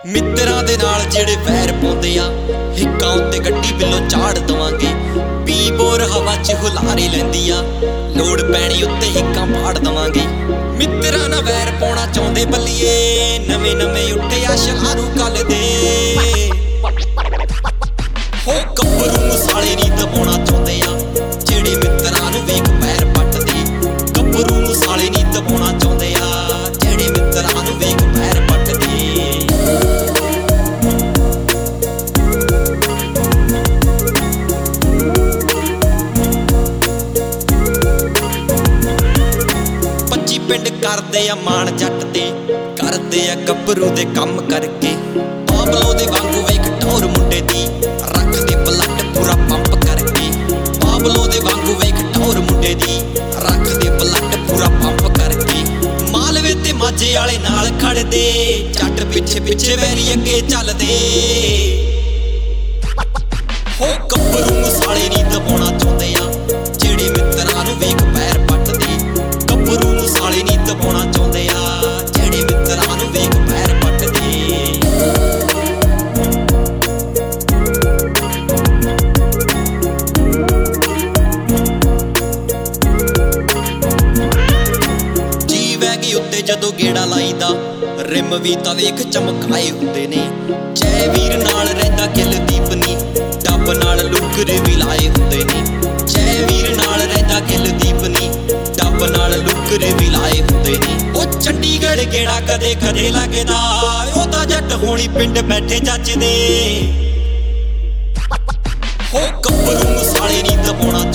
ਮਿੱਤਰਾਂ ਦੇ ਨਾਲ ਜਿਹੜੇ ਵੈਰ ਪਾਉਂਦੇ ਆ, ਹਿੱਕਾਂ ਉੱਤੇ ਗੱਡੀ ਬਿੱਲੋਂ ਚਾੜ ਦਵਾਂਗੇ। ਪੀ ਬੋਰ ਹਵਾ 'ਚ ਹੁਲਾਰੇ ਲੈਂਦੀ ਆ, ਲੋੜ ਪੈਣੀ ਉੱਤੇ ਹਿੱਕਾਂ ਪਾੜ ਦਵਾਂਗੇ। ਮਿੱਤਰਾਂ ਨਾਲ ਵੈਰ ਪਾਉਣਾ ਚਾਹੁੰਦੇ ਬੱਲੀਏ, ਨਵੇਂ ਨਵੇਂ ਉੱਠੇ ਆ ਸ਼ਲਾਰੂ ਕੱਲ ਦੇ। ਹੋ ਗੱਭਰੂ ਨੂੰ ਸਾਲੇ ਨਹੀਂ ਦਬਾਉਣਾ ਚਾਹੁੰਦੇ ਆ, ਜਿਹੜੇ ਮਿੱਤਰਾਂ ਨੂੰ ਵੇਖ ਪੈਰ ਪੱਟਦੇ। ਗੱਭਰੂ ਨੂੰ ਸਾਲੇ ਨਹੀਂ ਦਬਾਉਣਾ ਚਾਹੁੰਦੇ ਆ, ਜਿਹੜੇ ਮਿੱਤਰਾਂ ਨੂੰ ਵੇਖ ਪੈਰ ਪੱਟਦੇ। ਪਿੰਡ ਕਰਦੇ ਆ ਮਾਣ ਜੱਟ ਤੇ, ਕਰਦੇ ਆ ਗੱਭਰੂ ਦੇ ਕੰਮ ਕਰਕੇ। ਪਾਬਲੋ ਦੇ ਵਾਂਗੂ ਵੇਖ ਟੌਰ ਮੁੰਡੇ ਦੀ, ਰੱਖਦੇ ਬਲੱਡ ਪੂਰਾ ਪੰਪ ਕਰਕੇ। ਪਾਬਲੋ ਦੇ ਵਾਂਗੂ ਵੇਖ ਟੌਰ ਮੁੰਡੇ ਦੀ, ਰੱਖਦੇ ਬਲੱਡ ਪੂਰਾ ਪੰਪ ਕਰਕੇ। ਮਾਲਵੇ ਤੇ ਮਾਝੇ ਵਾਲੇ ਨਾਲ ਖੜਦੇ, ਜੱਟ ਪਿੱਛੇ ਪਿੱਛੇ ਵੈਰੀ ਅੱਗੇ ਚੱਲਦੇ। ਹੋ ਗੱਭਰੂ ਨੂੰ ਸਾਲੇ ਨਹੀਂ ਦਬਾਉਣਾ ਚਾਹੁੰਦੇ ਆ, ਜਿਹੜੇ ਮਿੱਤਰਾਂ ਨੂੰ ਵੇਖ ਪੈਰ ਪੱਟਦੇ। ਗੱਭਰੂ ਨੂੰ ਸਾਲੇ ਨਹੀਂ ਦਬਾਉਣਾ ਚਾਹੁੰਦੇ ਆ, ਜਿਹੜੇ ਮਿੱਤਰਾਂ ਨੂੰ ਵੇਖ ਪੈਰ ਪੱਟਦੇ। ਜੀ ਵੈਗੀ ਉੱਤੇ ਜਦੋਂ ਗੇੜਾ ਲਾਈਦਾ, ਰਿਮ ਵੀ ਤਾਂ ਵੇਖ ਚਮਕਾਏ ਹੁੰਦੇ ਨੇ। ਜੈ ਵੀਰ ਨਾਲ ਰਹਿੰਦਾ ਗਿਲਦੀਪ ਨੀ, ਡੱਬ ਨਾਲ ਲੁੱਕਰ ਵੀ ਲਾਏ ਹੁੰਦੇ ਨੇ। ਜੈ ਵੀਰ ਨਾਲ ਰਹਿੰਦਾ ਗਿਲਦੀਪ ਨੀ, ਡੱਬ ਨਾਲ ਲੁੱਕਰ ਵੀ ਲਾਏ ਹੁੰਦੇ ਨੇ। ਉਹ ਚੰਡੀਗੜ੍ਹ ਗੇੜਾ ਕਦੇ ਕਦੇ ਲੱਗਦਾ, ਉਹ ਤਾਂ ਜੱਟ ਹੋਣੀ ਪਿੰਡ ਬੈਠੇ ਜੱਜਦੇ। ਹੋ ਗੱਭਰੂ ਨੂੰ ਸਾਲੇ ਨਹੀਂ ਦਬਾਉਣਾ